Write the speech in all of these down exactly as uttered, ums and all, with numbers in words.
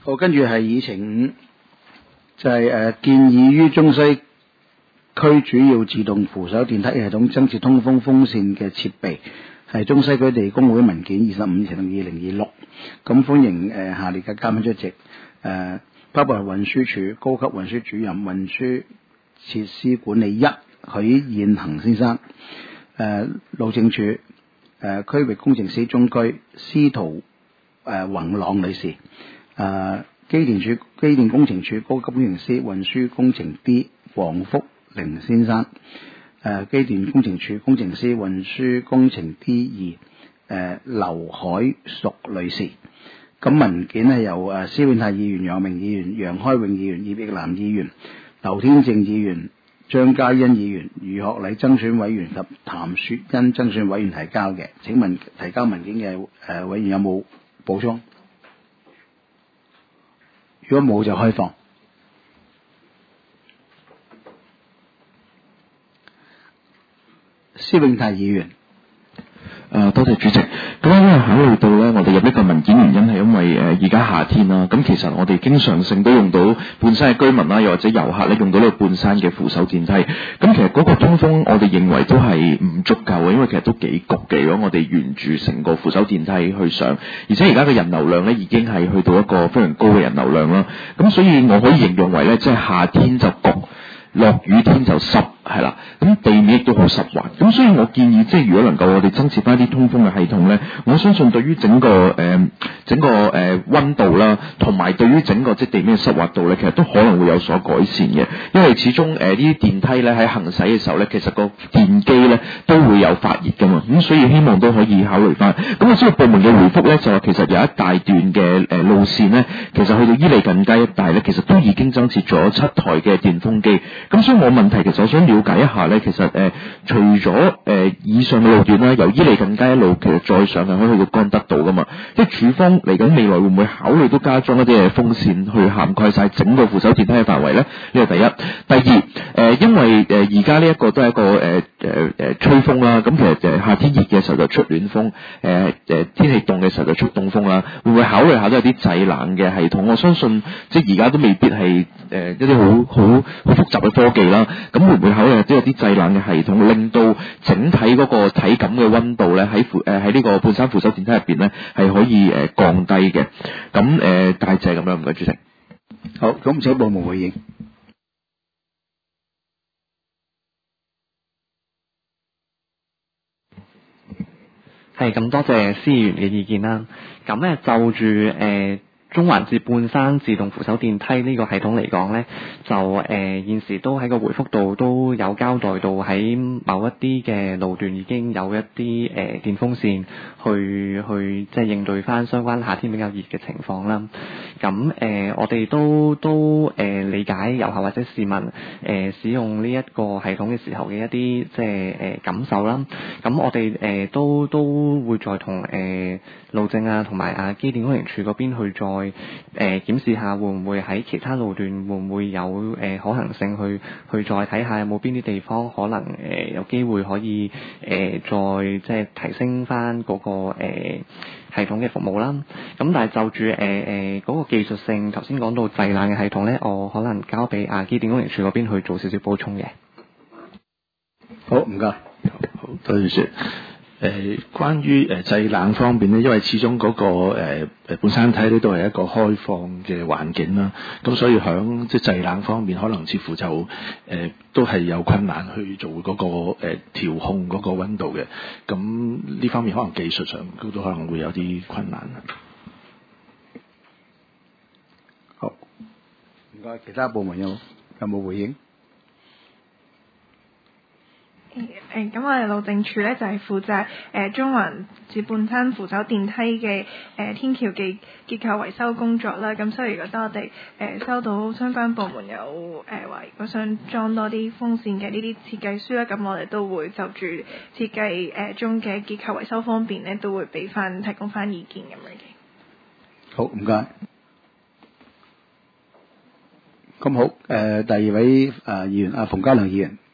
好，跟住係議程五，就係、是、誒、呃、建議於中西區主要自動扶手電梯系統增設通風風扇嘅設備，係中西區地工會文件二十五乘二零二六。咁歡迎誒、呃、下列嘅嘉賓出席，誒、呃、包括係運輸署高級運輸主任運輸設施管理一許燕恒先生，誒、呃、路政署誒、呃、區域工程師中區司徒誒宏朗女士，誒、呃、機電署機電工程署高級工程師運輸工程 D 黃福凌先生，誒、呃、機電工程署工程師運輸工程 D 二，誒劉海淑女士。咁文件係由誒施永泰議員、楊明議員、楊開永議員、葉奕南議員、劉天正議員、張嘉欣議員、余學禮增選委員及譚雪欣增選委員提交嘅。請問提交文件嘅誒、呃、委員有冇補充？如果冇就開放。施永泰議員。 誒、呃，多謝主席。咁因為考慮到咧，我哋入呢個文件原因係因為誒而家夏天啦，咁其實我哋經常性都用到半山嘅居民啦，又或者遊客咧用到呢個半山嘅扶手電梯。咁其實嗰個通風，我哋認為都係唔足夠嘅，因為其實都幾焗嘅。如果我哋沿住成個扶手電梯去上，而且而家嘅人流量咧已經係去到一個非常高嘅人流量啦。咁所以我可以形容為咧，即係夏天就焗，落雨天就濕。係啦，咁地面亦都好濕滑，咁所以我建議，即係如果能夠我哋增設翻啲通風嘅系統咧，我相信對於整個誒、呃、整個誒溫、呃、度啦，同埋對於整個即係地面嘅濕滑度咧，其實都可能會有所改善嘅。因為始終誒呢啲電梯咧喺行駛嘅時候咧，其實個電機咧都會有發熱噶嘛，咁所以希望都可以考慮翻。咁我知道部門嘅回覆咧就話，其實有一大段嘅誒路線咧，其實去到伊利近街一帶咧，其實都已經增設咗七台嘅電風機。咁所以我問題其實我想了解一下咧，其實誒、呃、除咗誒、呃、以上嘅路段啦，由伊利近街一路其實再上係可以去到干德道噶嘛，即係署方嚟緊未來會唔會考慮都加裝一啲嘅風扇去涵蓋晒整個扶手電梯嘅範圍咧？呢個第一。第二誒、呃，因為誒而家呢一個都係一個誒誒誒吹風啦，咁其實誒夏天熱嘅時候就出暖風，誒、呃、誒天氣凍嘅時候就出凍風啦，會唔會考慮下都有啲製冷嘅系統？我相信即係而家都未必係誒、呃、一啲好好好複雜嘅科技啦。咁會唔會考慮都有啲製冷嘅系統，令到整體嗰個體感嘅溫度咧喺扶誒喺呢個半山扶手電梯入邊咧係可以誒降低嘅？咁誒大致咁樣，唔該主席。 好，咁請部門回應。 係咁，多謝司議員嘅意見啦。咁咧就住誒。呃中環至半山自動扶手電梯呢個系統嚟講呢，就誒、呃、現時都喺個回覆度都有交代到，喺某一啲嘅路段已經有一啲誒、呃、電風扇去去即係應對翻相關夏天比較熱嘅情況啦。咁誒、呃、我哋都都誒、呃、理解遊客或者市民誒、呃、使用呢一個系統嘅時候嘅一啲即係誒感受啦。咁我哋誒、呃、都都會再同誒、呃、路政啊同埋啊機電工程署嗰邊去再誒、呃、檢視下會唔會喺其他路段會唔會有誒、呃、可行性去去再睇下有冇邊啲地方可能誒、呃、有機會可以誒、呃、再即係提升翻嗰、那個、呃、系統嘅服務啦。咁但係就住誒誒嗰個技術性，頭先講到製冷嘅系統咧，我可能交俾啊機電工程署嗰邊去做少少補充嘅。 好，唔該。 好，多謝先。誒、呃，關於誒製冷方面咧，因為始終嗰、那個誒誒、呃、半山梯咧都係一個開放嘅環境啦，咁所以響即係製冷方面，可能似乎就誒、呃、都係有困難去做嗰、那個誒調、呃、控嗰個溫度嘅，咁呢方面可能技術上都都可能會有啲困難。 好，唔該，其他部門有有冇回應？ 誒咁我哋路政署咧就係、是、負責誒、呃、中環至半山扶手電梯嘅誒、呃、天橋嘅結構維修工作啦。咁所以如果當我哋誒、呃、收到相關部門有誒話，如果想裝多啲風扇嘅呢啲設計書咧，咁我哋都會就住設計誒、呃、中嘅結構維修方面咧，都會俾翻提供翻意見咁樣嘅。 好，唔該。咁好，誒、呃、第二位誒、呃、議員阿馮嘉良議員。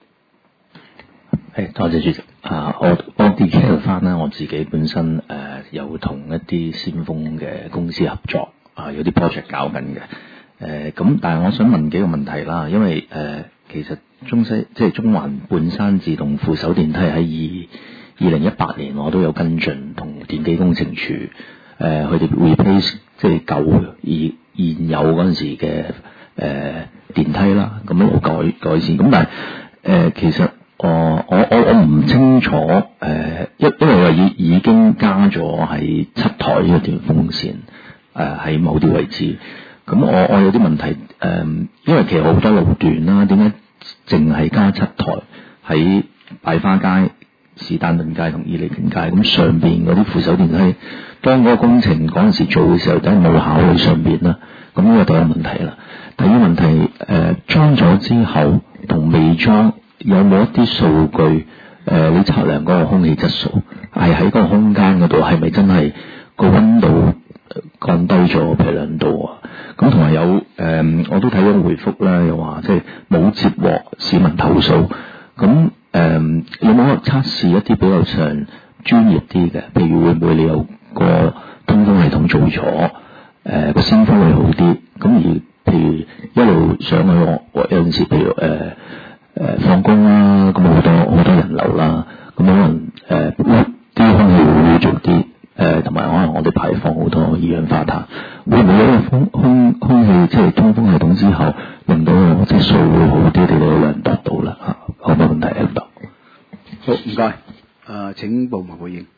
係，多謝主席。啊，我我 detail 翻啦，我自己本身誒、呃、有同一啲先鋒嘅公司合作， 啊有啲 project 搞緊嘅。誒、呃、咁，但係我想問幾個問題啦，因為誒、呃、其實中西即係中環半山自動扶手電梯喺二二零一八年我都有跟進，同電機工程處誒佢哋 replace 即係舊而現有嗰陣時嘅誒、呃、電梯啦，咁一路改改善。咁但係誒、呃、其實我我我我唔清楚誒，因、呃、因為我已已經加咗係七台嘅電風扇誒喺、呃、某啲位置。咁我我有啲問題誒、呃，因為其實好多路段啦，點解淨係加七台喺擺花街、士丹頓街同伊利根街？咁上邊嗰啲扶手電梯，當嗰個工程嗰陣時做嘅時候，梗係冇考慮上邊啦。咁呢個第一個問題啦。第二個問題誒，裝咗之後同未裝有冇一啲數據誒、呃？你測量嗰個空氣質素係喺嗰個空間嗰度係咪真係個溫度降低咗譬如兩度啊？咁同埋有誒、呃，我都睇咗回覆啦，又話即係冇接獲市民投訴。咁誒、呃，有冇測試一啲比較上專業啲嘅？譬如會唔會你有個通風系統做咗，誒個新風會好啲？咁而譬如一路上去我，我有陣時譬如誒誒、呃呃、放工啦，咁好多好多人流啦，咁可能誒啲空氣會污濁啲。誒同埋可能我哋排放好多二氧化碳，會唔會有個風空空氣即係通風系統之後，令到質素會好啲？你哋有量度到啦嚇，好冇問題量度。 好，唔該。誒、呃、請部門回應。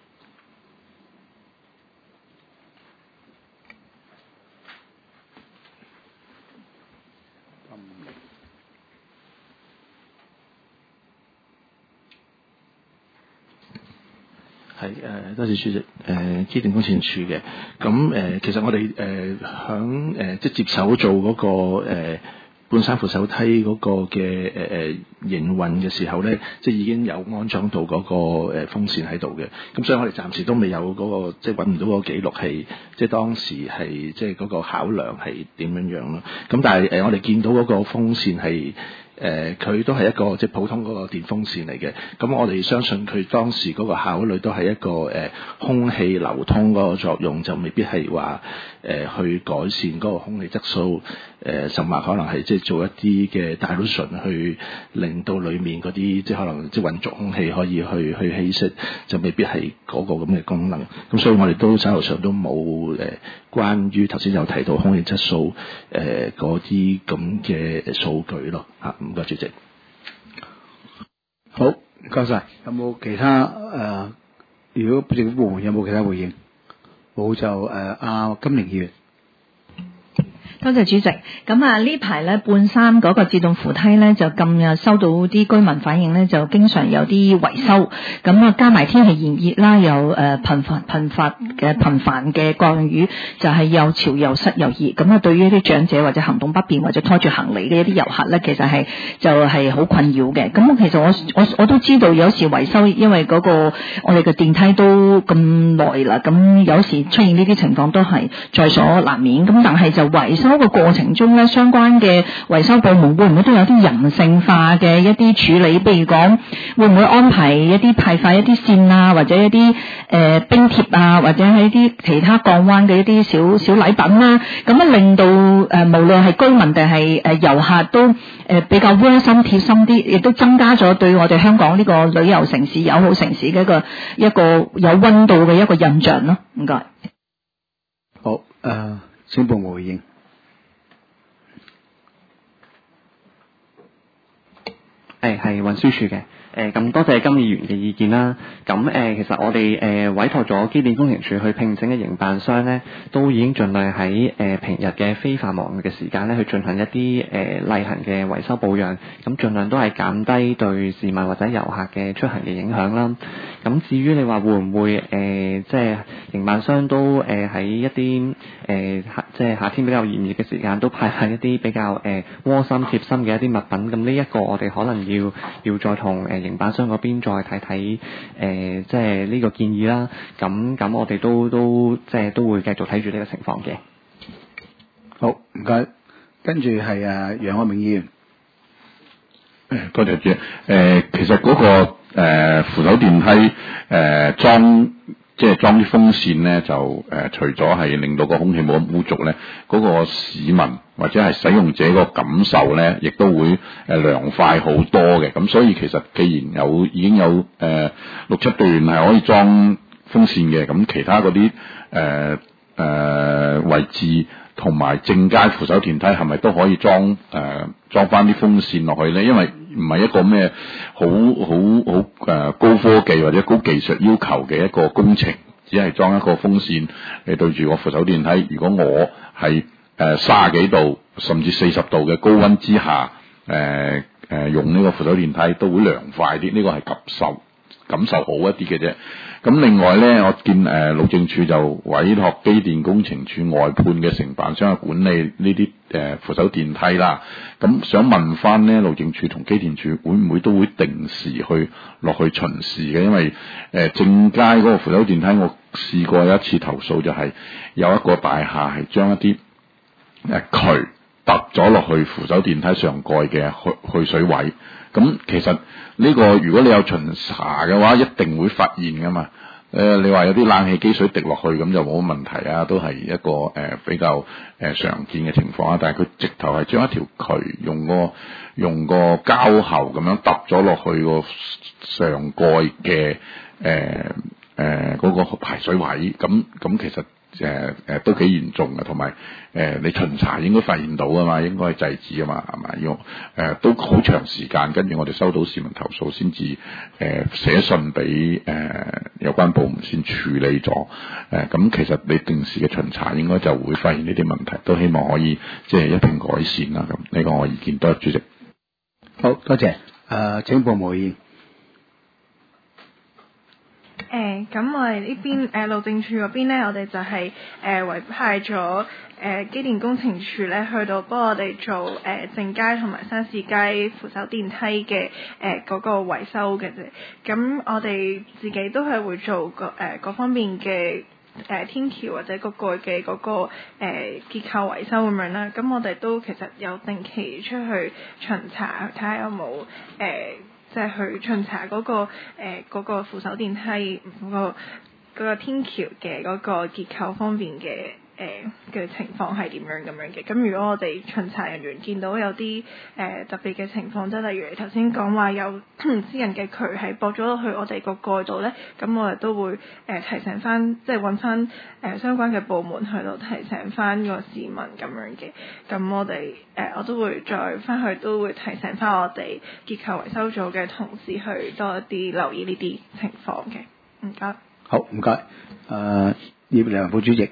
係誒、呃，多謝主席。誒、呃，機電工程處嘅，咁誒、呃，其實我哋誒響誒即係接手做嗰、那個誒、呃、半山扶手梯嗰個嘅誒誒營運嘅時候咧，即係已經有安裝到嗰個誒風扇喺度嘅。咁所以我哋暫時都未有嗰、那個即係揾唔到嗰個記錄係，即係當時係即係嗰個考量係點樣樣咯。咁但係誒、呃，我哋見到嗰個風扇係。誒佢、呃、都係一個即係普通嗰個電風扇嚟嘅，咁我哋相信佢當時嗰個考慮都係一個誒、呃、空氣流通嗰個作用，就未必係話誒去改善嗰個空氣質素，誒、呃、甚至可能係即係做一啲嘅 dilution 去令到裡面嗰啲即係可能即係混濁空氣可以去去稀釋，就未必係嗰個咁嘅功能。咁所以我哋都手頭上都冇誒、呃、關於頭先有提到空氣質素誒嗰啲咁嘅數據咯嚇。唔該，主席。 好，唔該晒。有冇其他誒、呃？如果政府部門有冇其他回應？冇就誒，阿、呃、金玲議員。 多謝主席。咁啊呢排咧半山嗰個自動扶梯咧就近日收到啲居民反映咧，就經常有啲維修。咁啊加埋天氣炎熱啦，又誒頻繁頻繁嘅頻繁嘅降雨，就係、是、又潮又濕又熱。咁啊對於一啲長者或者行動不便或者拖住行李嘅一啲遊客咧，其實係就係好困擾嘅。咁其實我我我都知道有時維修，因為嗰、那個我哋嘅電梯都咁耐啦，咁有時出現呢啲情況都係在所難免。咁但係就維修個過程中咧，相關嘅維修部門會唔會都有啲人性化嘅一啲處理？譬如講，會唔會安排一啲派發一啲線啊，或者一啲誒、呃、冰貼啊，或者係一啲其他降溫嘅一啲小小禮品啦、啊？咁啊令到誒、呃、無論係居民定係誒遊客都誒、呃、比較窩心貼心啲，亦都增加咗對我哋香港呢個旅遊城市友好城市嘅一個一個有溫度嘅一個印象咯。唔該。 好，誒、呃，請部門回應。 誒係運輸署嘅，誒咁多謝金議員嘅意見啦。咁誒、呃、其實我哋誒、呃、委託咗機電工程署去聘請嘅營辦商咧，都已經盡量喺誒、呃、平日嘅非繁忙嘅時間咧，去進行一啲誒、呃、例行嘅維修保養，咁盡量都係減低對市民或者遊客嘅出行嘅影響啦。咁至於你話會唔會誒、呃、即係營辦商都誒喺、呃、一啲誒、呃、即係夏天比較炎熱嘅時間，都派發一啲比較誒、呃、窩心貼心嘅一啲物品。咁呢一個我哋可能要要再同誒營辦商嗰邊再睇睇誒，即係呢個建議啦。咁咁我哋都都即係都會繼續睇住呢個情況嘅。 好，唔該。跟住係啊楊愛明議員。 誒，多謝主席。誒、呃，其實嗰、那個誒、呃、扶手電梯誒裝即係裝啲風扇咧，就誒、呃、除咗係令到個空氣冇咁污濁咧，嗰、那個市民或者係使用者個感受咧，亦都會誒涼快好多嘅。咁所以其實既然有已經有誒、呃、六七段係可以裝風扇嘅，咁其他嗰啲誒誒位置同埋正階扶手電梯係咪都可以裝誒裝翻啲風扇落去咧？因為唔係一個咩好好好誒高科技或者高技術要求嘅一個工程，只係裝一個風扇嚟對住個扶手電梯。如果我係誒卅幾度甚至四十度嘅高溫之下，誒、呃、誒、呃、用呢個扶手電梯都會涼快啲，呢、這個係感受感受好一啲嘅啫。咁另外咧，我見誒、呃、路政署就委託機電工程署外判嘅承辦商去管理呢啲誒扶手電梯啦。咁想問翻咧，路政署同機電署會唔會都會定時去落去巡視嘅？因為誒、呃、正街嗰個扶手電梯，我試過有一次投訴，就係有一個大廈係將一啲誒渠揼咗落去扶手電梯上蓋嘅去去水位。咁其實呢個如果你有巡查嘅話，一定會發現噶嘛。誒、呃，你話有啲冷氣機水滴落去咁就冇問題啊，都係一個誒、呃、比較誒、呃、常見嘅情況啊。但係佢直頭係將一條渠用個用個膠喉咁樣揼咗落去個上蓋嘅誒誒嗰個排水位，咁咁其實。誒誒、呃、都幾嚴重嘅，同埋誒你巡查應該發現到啊嘛，應該係制止啊嘛，係咪？要誒、呃、都好長時間，跟住我哋收到市民投訴先至誒寫信俾誒、呃、有關部門先處理咗。誒、呃、咁其實你定時嘅巡查應該就會發現呢啲問題，都希望可以即係一併改善啦。咁呢個我意見，多謝主席。 好多謝。誒、呃、請部門回應。 誒咁、呃、我哋呢邊誒、呃、路政署嗰邊咧，我哋就係、是、誒、呃、委派咗誒、呃、機電工程署咧，去到幫我哋做誒、呃、正街同埋山市街扶手電梯嘅誒嗰個維修嘅啫。咁我哋自己都係會做個誒、呃、各方面嘅誒、呃、天橋或者個蓋嘅嗰個誒、呃、結構維修咁樣啦。咁我哋都其實有定期出去巡查，睇下有冇誒。呃即係去巡查嗰、那個誒嗰、呃那個扶手電梯嗰、那個嗰、那個天橋嘅嗰個結構方面嘅誒嘅情況係點樣咁樣嘅。咁如果我哋巡查人員見到有啲誒、呃、特別嘅情況，即係例如你頭先講話有私人嘅渠係駁咗落去我哋個蓋度咧，咁我哋都會誒、呃、提醒翻，即係揾翻誒相關嘅部門去到提醒翻個市民咁樣嘅。咁我哋誒、呃、我都會再翻去都會提醒翻我哋結構維修組嘅同事去多一啲留意呢啲情況嘅。唔該。 好，唔該。誒、呃，葉良副主席。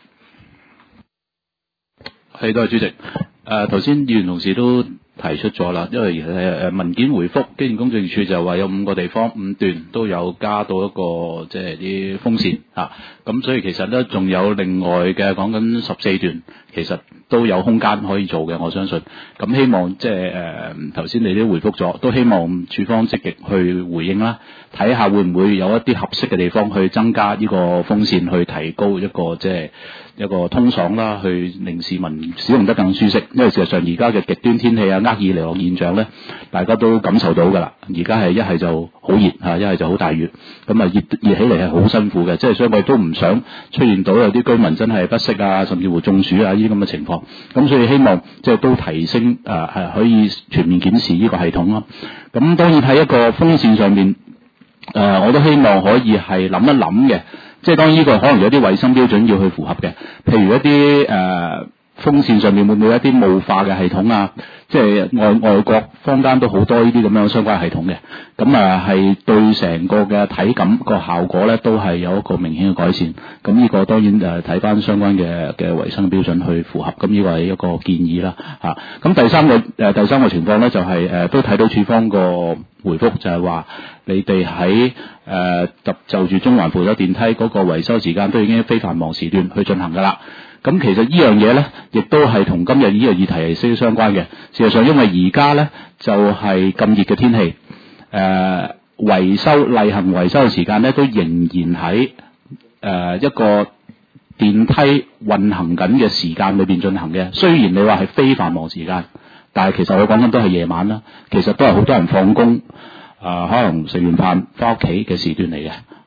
係，多謝主席。誒頭先議員同事都提出咗啦，因為誒誒文件回覆機電工程署就話有五個地方五段都有加到一個即係啲風扇嚇，咁、啊、所以其實咧仲有另外嘅講緊十四段，其實都有空間可以做嘅，我相信。咁希望即係誒頭先你都回覆咗，都希望署方積極去回應啦，睇下會唔會有一啲合適嘅地方去增加呢個風扇，去提高一個即係一個通爽啦，去令市民使用得更舒適。因為事實上而家嘅極端天氣啊、厄爾尼諾現象咧，大家都感受到㗎啦。而家係一係就好熱嚇，一係就好大雨，咁啊熱熱起嚟係好辛苦嘅。即係所以我哋都唔想出現到有啲居民真係不適啊，甚至乎中暑啊呢啲咁嘅情況。咁所以希望即係都提升誒係、呃、可以全面檢視呢個系統咯。咁當然喺一個風扇上面誒、呃，我都希望可以係諗一諗嘅。即係當然呢個可能有啲衞生標準要去符合嘅，譬如一啲誒、呃、風扇上面會唔會有一啲霧化嘅系統啊？即係外外國坊間都好多呢啲咁樣相關系統嘅，咁啊係對成個嘅體感個效果咧都係有一個明顯嘅改善。咁呢個當然誒睇翻相關嘅嘅衞生標準去符合，咁呢個係一個建議啦嚇。咁、啊、第三個誒、呃、第三個情況咧就係、是、誒、呃、都睇到署方個回覆就係話你哋喺誒就就住中環扶手電梯嗰個維修時間都已經非繁忙時段去進行㗎啦。咁其實呢樣嘢咧，亦都係同今日呢個議題係息息相關嘅。事實上，因為而家咧就係咁熱嘅天氣，誒、呃、維修例行維修嘅時間咧，都仍然喺誒、呃、一個電梯運行緊嘅時間裏邊進行嘅。雖然你話係非繁忙時間，但係其實我講緊都係夜晚啦。其實都係好多人放工，啊、呃、可能食完飯翻屋企嘅時段嚟嘅。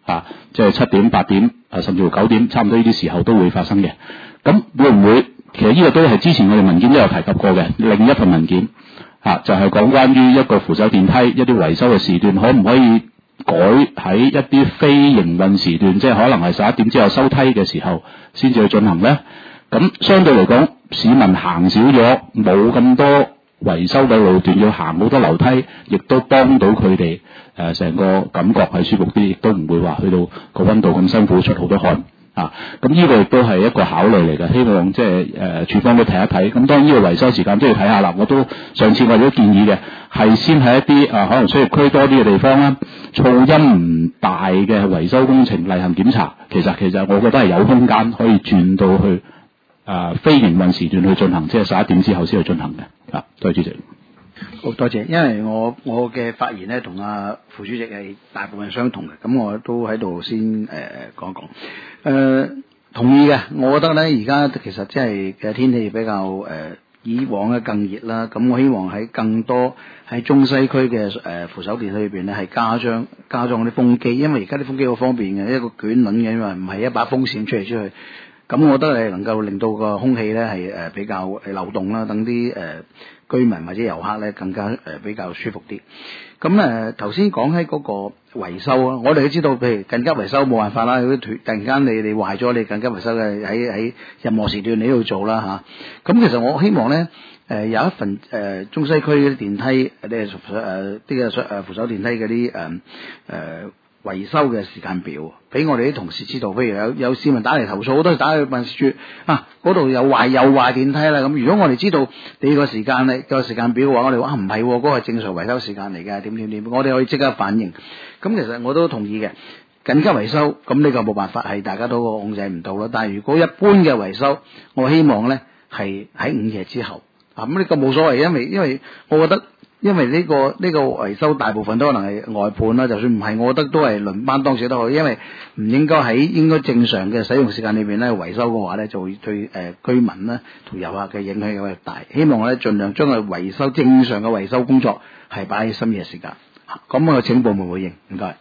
啊，即係七點、八點啊，甚至乎九點，差唔多呢啲時候都會發生嘅。咁會唔會其實呢個都係之前我哋文件都有提及過嘅另一份文件啊，就係、是、講關於一個扶手電梯一啲維修嘅時段，可唔可以改喺一啲非營運時段，即係可能係十一點之後收梯嘅時候先至去進行呢？咁相對嚟講，市民行少咗，冇咁多維修嘅路段要行好多樓梯，亦都幫到佢哋誒成個感覺係舒服啲，亦都唔會話去到個溫度咁辛苦，出好多汗啊！咁呢個亦都係一個考慮嚟嘅，希望即係誒處方都睇一睇。咁當然呢個維修時間都要睇下啦。我都上次我哋都建議嘅係先喺一啲啊可能商業區多啲嘅地方啦，噪音唔大嘅維修工程例行檢查。其實其實我覺得係有空間可以轉到去啊非營運時段去進行，即係十一點之後先去進行嘅。啊，多謝主席。 好多謝，因為我我嘅發言咧同阿副主席係大部分相同嘅，咁我都喺度先誒講一講。誒、呃、同意嘅，我覺得咧而家其實即係嘅天氣比較誒、呃、以往咧更熱啦，咁我希望喺更多喺中西區嘅誒扶手電梯裏邊咧係加裝加裝啲風機，因為而家啲風機好方便嘅，一個捲輪嘅，因為唔係一把風扇出嚟出去。咁我覺得係能夠令到個空氣咧係誒比較誒流動啦，等啲誒居民或者遊客咧更加誒比較舒服啲。咁誒頭先講喺嗰個維修啊，我哋都知道，譬如緊急維修冇辦法啦，如果突然間你你壞咗，你緊急維修嘅喺喺任何時段你都要做啦嚇。咁、啊、其實我希望咧誒、呃、有一份誒、呃、中西區啲電梯誒誒啲嘅誒扶手電梯嗰啲誒誒。呃維修嘅時間表，俾我哋啲同事知道。譬如有有市民打嚟投訴，好多時打去辦事處啊，嗰度有壞有壞電梯啦。咁如果我哋知道你個時間咧個時間表嘅話，我哋話唔係，嗰個係正常維修時間嚟嘅，點點點，我哋可以即刻反應。咁其實我都同意嘅，緊急維修咁呢個冇辦法，係大家都控制唔到啦。但係如果一般嘅維修，我希望咧係喺午夜之後啊。咁呢個冇所謂，因為因為我覺得。因為呢、這個呢、這個維修大部分都可能係外判啦，就算唔係，我覺得都係輪班當時都好，因為唔應該喺應該正常嘅使用時間裏邊咧維修嘅話咧，就會對誒、呃、居民咧同遊客嘅影響有啲大。希望咧盡量將佢維修正常嘅維修工作係擺喺深夜時間。咁我請部門回應，唔該。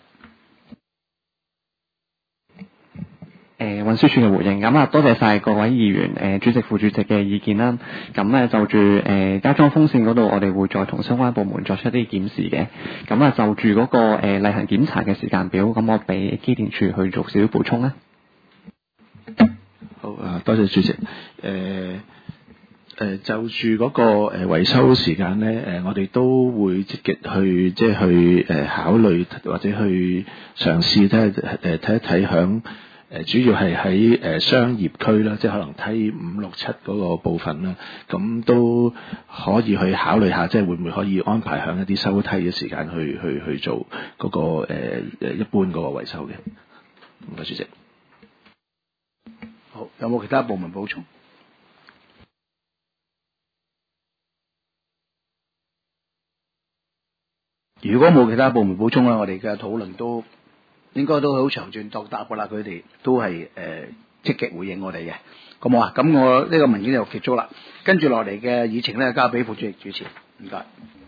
誒運輸署嘅回應，咁啊多謝晒各位議員、誒、呃、主席、副主席嘅意見啦。咁咧就住誒、呃、加裝風扇嗰度，我哋會再同相關部門作出一啲檢視嘅。咁啊就住嗰、那個誒、呃、例行檢查嘅時間表，咁我俾機電署去做少少補充啦。 好啊，多謝主席。誒、呃、誒、呃、就住嗰個誒維修時間咧，誒、呃、我哋都會積極去即係去誒、呃、考慮或者去嘗試睇下誒睇一睇響。誒主要係喺誒商業區啦，即係可能梯五六七嗰個部分啦，咁都可以去考慮下，即係會唔會可以安排響一啲收梯嘅時間去去去做嗰、那個誒誒、呃、一般嗰個維修嘅。唔該，主席。 好，有冇其他部門補充？如果冇其他部門補充啦，我哋嘅討論都。應該都好詳盡作答噶啦，佢哋都係誒積極回應我哋嘅，咁好啊，咁我呢個文件就結束啦，跟住落嚟嘅議程咧交俾副主席主持，唔該。